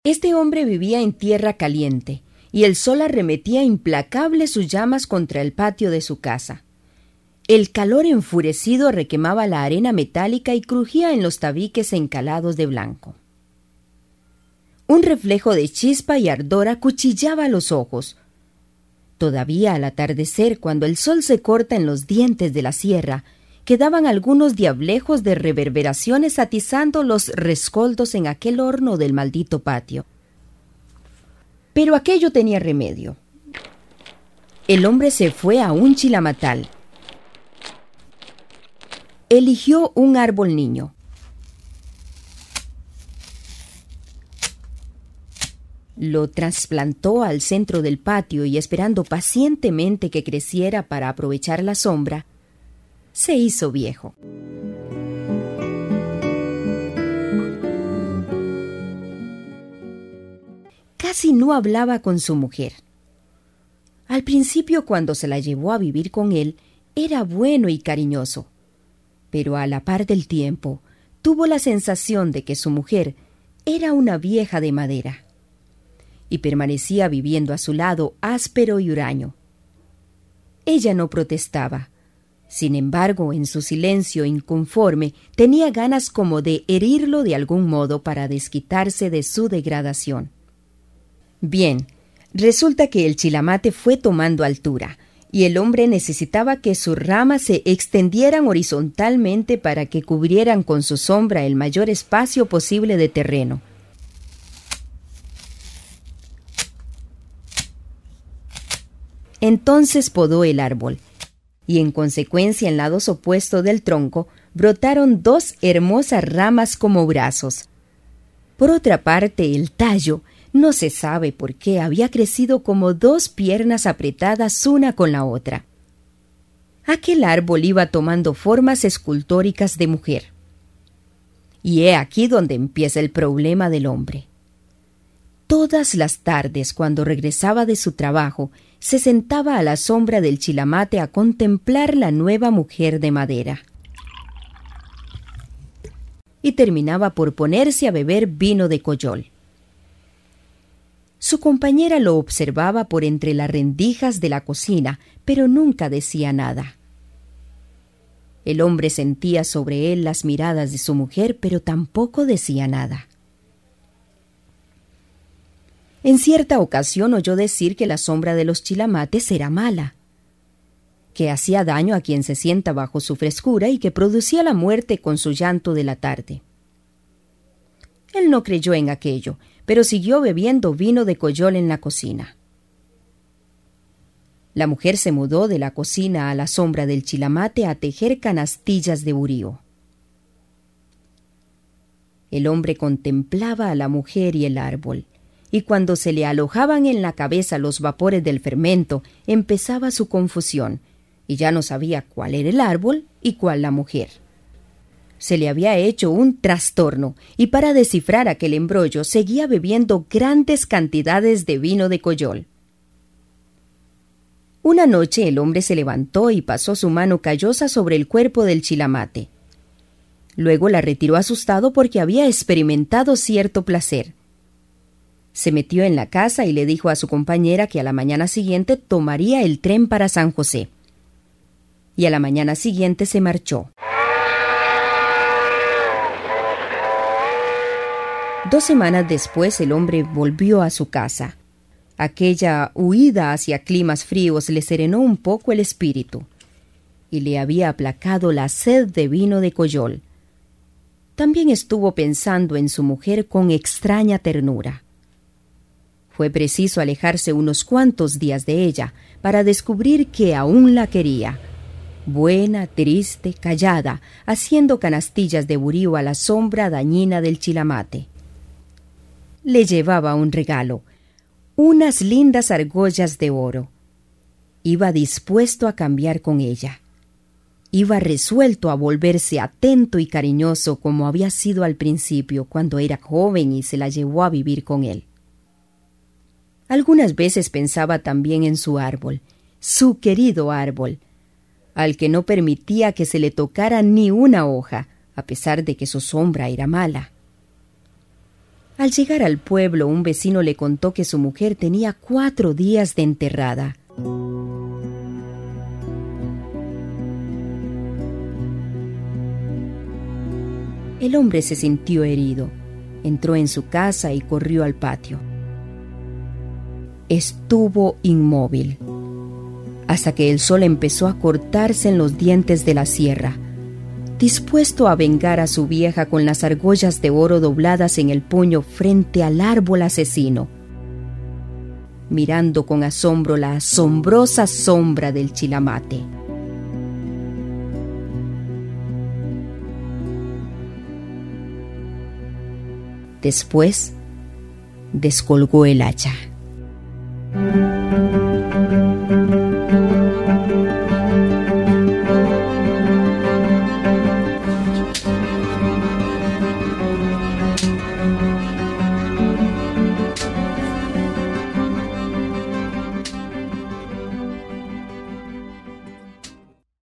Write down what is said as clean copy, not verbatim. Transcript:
Este hombre vivía en tierra caliente, y el sol arremetía implacable sus llamas contra el patio de su casa. El calor enfurecido requemaba la arena metálica y crujía en los tabiques encalados de blanco. Un reflejo de chispa y ardor acuchillaba los ojos. Todavía al atardecer, cuando el sol se corta en los dientes de la sierra, quedaban algunos diablejos de reverberaciones atizando los rescoldos en aquel horno del maldito patio. Pero aquello tenía remedio. El hombre se fue a un chilamatal. Eligió un árbol niño. Lo trasplantó al centro del patio y, esperando pacientemente que creciera para aprovechar la sombra, se hizo viejo. Casi no hablaba con su mujer. Al principio, cuando se la llevó a vivir con él, era bueno y cariñoso, pero a la par del tiempo tuvo la sensación de que su mujer era una vieja de madera, y permanecía viviendo a su lado áspero y huraño. Ella no protestaba. Sin embargo, en su silencio inconforme, tenía ganas como de herirlo de algún modo para desquitarse de su degradación. Bien, resulta que el chilamate fue tomando altura, y el hombre necesitaba que sus ramas se extendieran horizontalmente para que cubrieran con su sombra el mayor espacio posible de terreno. Entonces podó el árbol, y en consecuencia en lados opuestos del tronco brotaron dos hermosas ramas como brazos. Por otra parte, el tallo, no se sabe por qué, había crecido como dos piernas apretadas una con la otra. Aquel árbol iba tomando formas escultóricas de mujer. Y he aquí donde empieza el problema del hombre. Todas las tardes, cuando regresaba de su trabajo, se sentaba a la sombra del chilamate a contemplar la nueva mujer de madera. Y terminaba por ponerse a beber vino de coyol. Su compañera lo observaba por entre las rendijas de la cocina, pero nunca decía nada. El hombre sentía sobre él las miradas de su mujer, pero tampoco decía nada. En cierta ocasión oyó decir que la sombra de los chilamates era mala, que hacía daño a quien se sienta bajo su frescura y que producía la muerte con su llanto de la tarde. Él no creyó en aquello, pero siguió bebiendo vino de coyol en la cocina. La mujer se mudó de la cocina a la sombra del chilamate a tejer canastillas de burío. El hombre contemplaba a la mujer y el árbol, y cuando se le alojaban en la cabeza los vapores del fermento, empezaba su confusión, y ya no sabía cuál era el árbol y cuál la mujer. Se le había hecho un trastorno, y para descifrar aquel embrollo seguía bebiendo grandes cantidades de vino de coyol. Una noche el hombre se levantó y pasó su mano callosa sobre el cuerpo del chilamate. Luego la retiró asustado porque había experimentado cierto placer. Se metió en la casa y le dijo a su compañera que a la mañana siguiente tomaría el tren para San José. Y a la mañana siguiente se marchó. 2 semanas después el hombre volvió a su casa. Aquella huida hacia climas fríos le serenó un poco el espíritu y le había aplacado la sed de vino de coyol. También estuvo pensando en su mujer con extraña ternura. Fue preciso alejarse unos cuantos días de ella para descubrir que aún la quería, buena, triste, callada, haciendo canastillas de burío a la sombra dañina del chilamate. Le llevaba un regalo, unas lindas argollas de oro. Iba dispuesto a cambiar con ella. Iba resuelto a volverse atento y cariñoso como había sido al principio, cuando era joven y se la llevó a vivir con él. Algunas veces pensaba también en su árbol, su querido árbol, al que no permitía que se le tocara ni una hoja, a pesar de que su sombra era mala. Al llegar al pueblo, un vecino le contó que su mujer tenía 4 días de enterrada. El hombre se sintió herido. Entró en su casa y corrió al patio. Estuvo inmóvil, hasta que el sol empezó a cortarse en los dientes de la sierra, dispuesto a vengar a su vieja con las argollas de oro dobladas en el puño frente al árbol asesino, mirando con asombro la asombrosa sombra del chilamate. Después, descolgó el hacha.